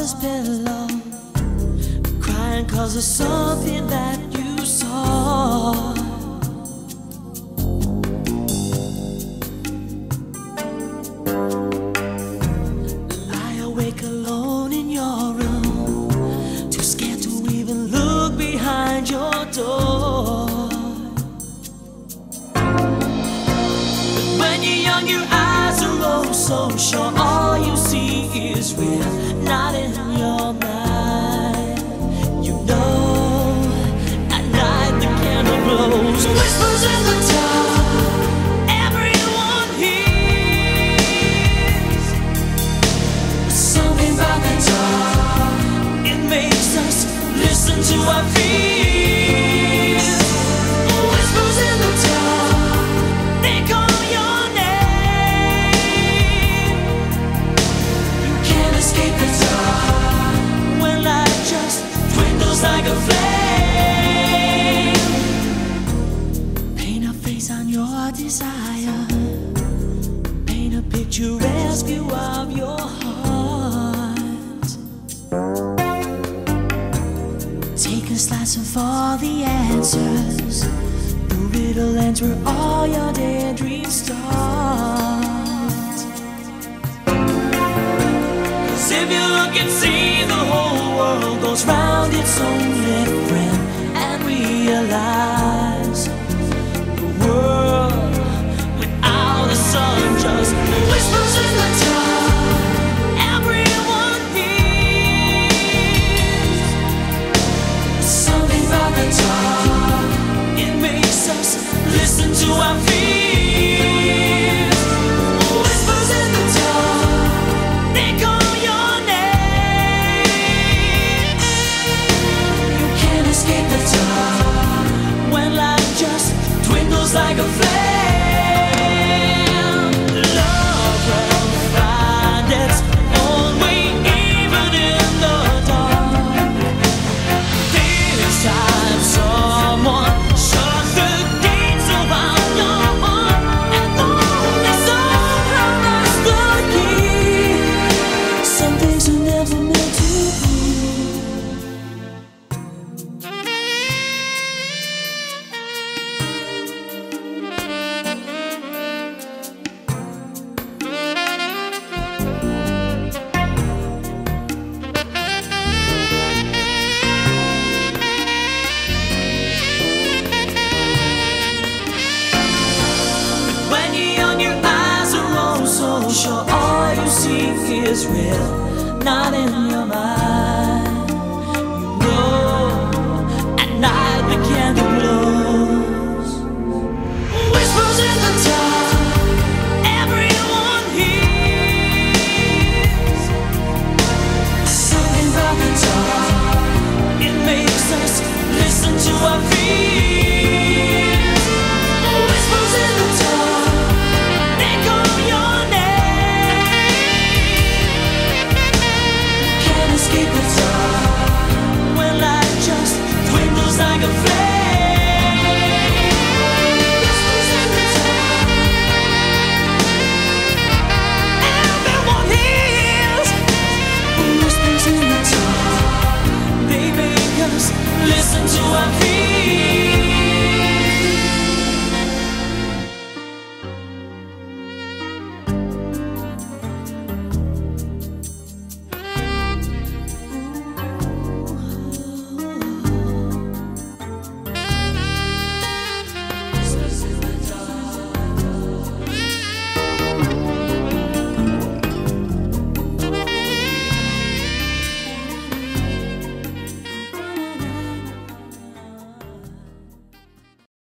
mother's pillow, crying 'cause of something that you saw. Lie awake alone in your room, too scared to even look behind your door. But when you're young, your eyes are oh so sure. All you see is real, not in your mind. You know, at night the candle blows, whispers in the dark, everyone hears. Something about the dark, it makes us listen to our fears. Whispers in the dark, they call your name. You can't escape the dark when light just dwindles like a flame. Paint a face on your desire, paint a picturesque view of your heart. Take a slice of all the answers, the riddle ends where all your daydreams start. 'Cause if you look and see, the whole world goes round its only friend, and realize the world without the sun just whispers in the dark, everyone hears. Something about the dark, it makes us listen to our fears. Whispers in the dark, they call your name. You can't escape the dark when light just dwindles like a flame. Love will find its own way even in the dark. This time someone shut the gates around your heart, and only somehow that's the key. Some things are never meant to be. When you're young, your eyes are oh so sure. All you see is real, not in your mind. You know, at night the candle